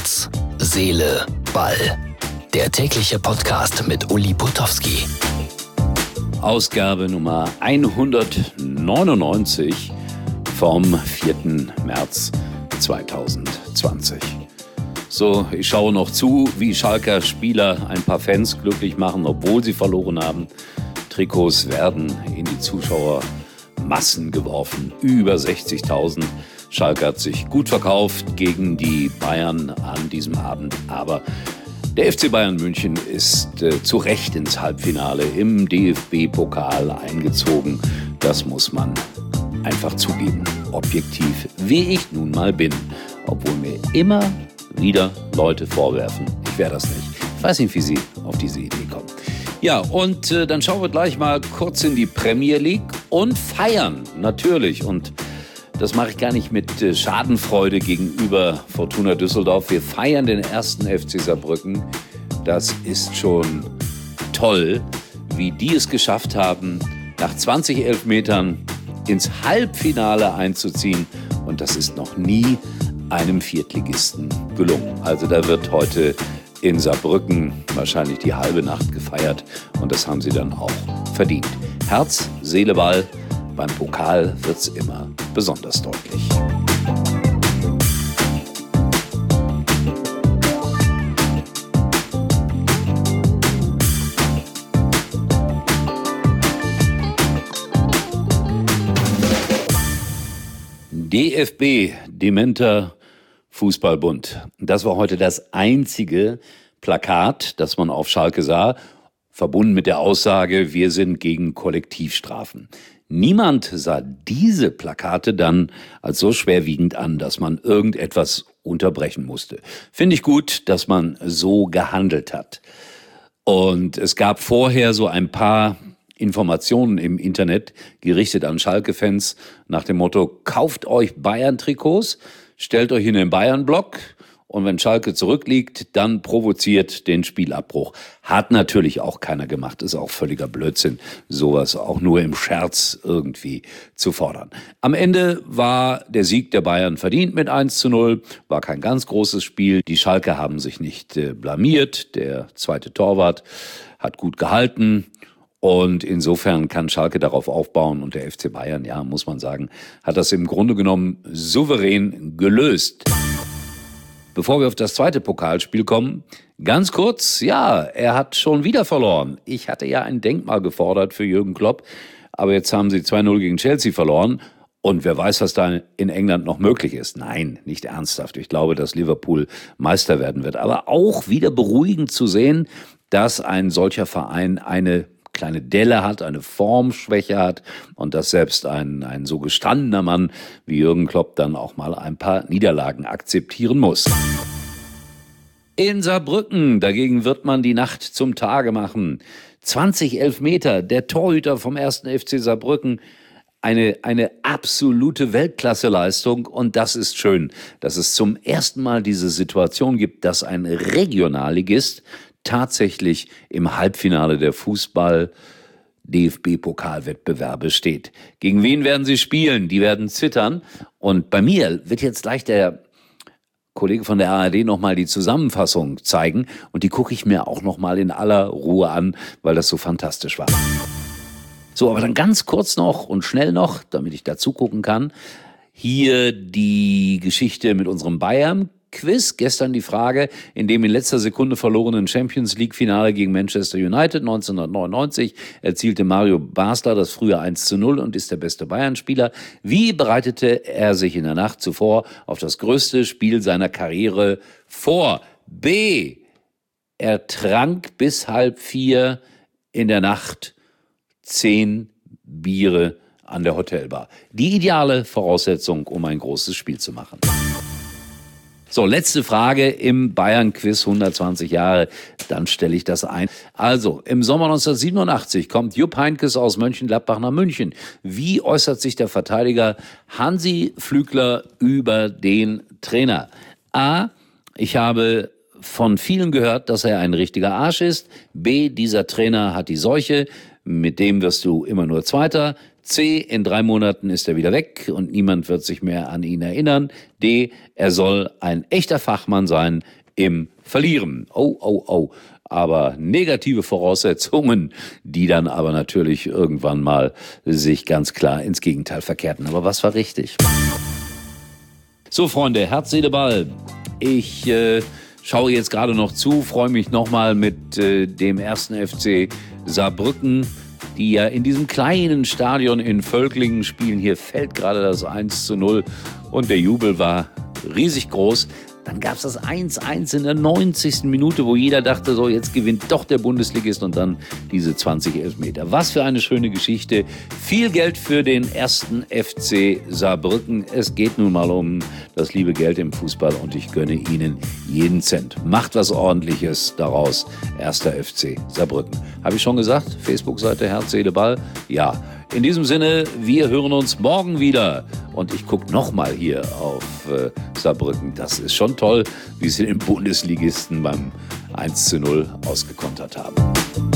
Herz, Seele, Ball. Der tägliche Podcast mit Uli Putowski. Ausgabe Nummer 199 vom 4. März 2020. So, ich schaue noch zu, wie Schalker Spieler ein paar Fans glücklich machen, obwohl sie verloren haben. Trikots werden in die Zuschauermassen geworfen. Über 60.000. Schalke hat sich gut verkauft gegen die Bayern an diesem Abend. Aber der FC Bayern München ist zu Recht ins Halbfinale im DFB-Pokal eingezogen. Das muss man einfach zugeben. Objektiv, wie ich nun mal bin. Obwohl mir immer wieder Leute vorwerfen, ich wäre das nicht. Ich weiß nicht, wie sie auf diese Idee kommen. Ja, und dann schauen wir gleich mal kurz in die Premier League und feiern, natürlich. Und das mache ich gar nicht mit Schadenfreude gegenüber Fortuna Düsseldorf. Wir feiern den ersten FC Saarbrücken. Das ist schon toll, wie die es geschafft haben, nach 20 Elfmetern ins Halbfinale einzuziehen. Und das ist noch nie einem Viertligisten gelungen. Also da wird heute in Saarbrücken wahrscheinlich die halbe Nacht gefeiert. Und das haben sie dann auch verdient. Herz, Seele, Ball. Beim Pokal wird's immer besonders deutlich. DFB, Dementer Fußballbund. Das war heute das einzige Plakat, das man auf Schalke sah, verbunden mit der Aussage, wir sind gegen Kollektivstrafen. Niemand sah diese Plakate dann als so schwerwiegend an, dass man irgendetwas unterbrechen musste. Finde ich gut, dass man so gehandelt hat. Und es gab vorher so ein paar Informationen im Internet, gerichtet an Schalke-Fans, nach dem Motto, kauft euch Bayern-Trikots, stellt euch in den Bayern-Block und wenn Schalke zurückliegt, dann provoziert den Spielabbruch. Hat natürlich auch keiner gemacht, ist auch völliger Blödsinn, sowas auch nur im Scherz irgendwie zu fordern. Am Ende war der Sieg der Bayern verdient mit 1:0, war kein ganz großes Spiel. Die Schalker haben sich nicht blamiert, der zweite Torwart hat gut gehalten. Und insofern kann Schalke darauf aufbauen und der FC Bayern, ja, muss man sagen, hat das im Grunde genommen souverän gelöst. Bevor wir auf das zweite Pokalspiel kommen, ganz kurz, ja, er hat schon wieder verloren. Ich hatte ja ein Denkmal gefordert für Jürgen Klopp, aber jetzt haben sie 2:0 gegen Chelsea verloren. Und wer weiß, was da in England noch möglich ist. Nein, nicht ernsthaft. Ich glaube, dass Liverpool Meister werden wird. Aber auch wieder beruhigend zu sehen, dass ein solcher Verein eine kleine Delle hat, eine Formschwäche hat und dass selbst ein so gestandener Mann wie Jürgen Klopp dann auch mal ein paar Niederlagen akzeptieren muss. In Saarbrücken dagegen wird man die Nacht zum Tage machen. 20 Elfmeter, der Torhüter vom 1. FC Saarbrücken, eine absolute Weltklasseleistung und das ist schön, dass es zum ersten Mal diese Situation gibt, dass ein Regionalligist tatsächlich im Halbfinale der Fußball-DFB-Pokalwettbewerbe steht. Gegen wen werden sie spielen? Die werden zittern. Und bei mir wird jetzt gleich der Kollege von der ARD nochmal die Zusammenfassung zeigen. Und die gucke ich mir auch nochmal in aller Ruhe an, weil das so fantastisch war. So, aber dann ganz kurz noch und schnell noch, damit ich dazu gucken kann, hier die Geschichte mit unserem Bayern-Quiz. Gestern die Frage, in dem in letzter Sekunde verlorenen Champions-League-Finale gegen Manchester United 1999 erzielte Mario Basler das frühe 1:0 und ist der beste Bayern-Spieler. Wie bereitete er sich in der Nacht zuvor auf das größte Spiel seiner Karriere vor? B. Er trank bis 3:30 in der Nacht 10 Biere an der Hotelbar. Die ideale Voraussetzung, um ein großes Spiel zu machen. So, letzte Frage im Bayern-Quiz, 120 Jahre, dann stelle ich das ein. Also, im Sommer 1987 kommt Jupp Heynckes aus Mönchengladbach nach München. Wie äußert sich der Verteidiger Hansi Flügler über den Trainer? A. Ich habe von vielen gehört, dass er ein richtiger Arsch ist. B. Dieser Trainer hat die Seuche. mit dem wirst du immer nur Zweiter. C, in 3 Monaten ist er wieder weg und niemand wird sich mehr an ihn erinnern. D, er soll ein echter Fachmann sein im Verlieren. Oh. Aber negative Voraussetzungen, die dann aber natürlich irgendwann mal sich ganz klar ins Gegenteil verkehrten. Aber was war richtig? So, Freunde, Herz, Seele, Ball. Ich schaue jetzt gerade noch zu, freue mich nochmal mit dem 1. FC Saarbrücken, die ja in diesem kleinen Stadion in Völklingen spielen. Hier fällt gerade das 1:0 und der Jubel war riesig groß. Dann gab es das 1:1 in der 90. Minute, wo jeder dachte, so jetzt gewinnt doch der Bundesligist und dann diese 20 Elfmeter. Was für eine schöne Geschichte. Viel Geld für den 1. FC Saarbrücken. Es geht nun mal um das liebe Geld im Fußball und ich gönne Ihnen jeden Cent. Macht was Ordentliches daraus. 1. FC Saarbrücken. Habe ich schon gesagt? Facebook-Seite Herz, Seele, Ball? Ja. In diesem Sinne, wir hören uns morgen wieder. Und ich gucke nochmal hier auf Saarbrücken. Das ist schon toll, wie sie den Bundesligisten beim 1:0 ausgekontert haben.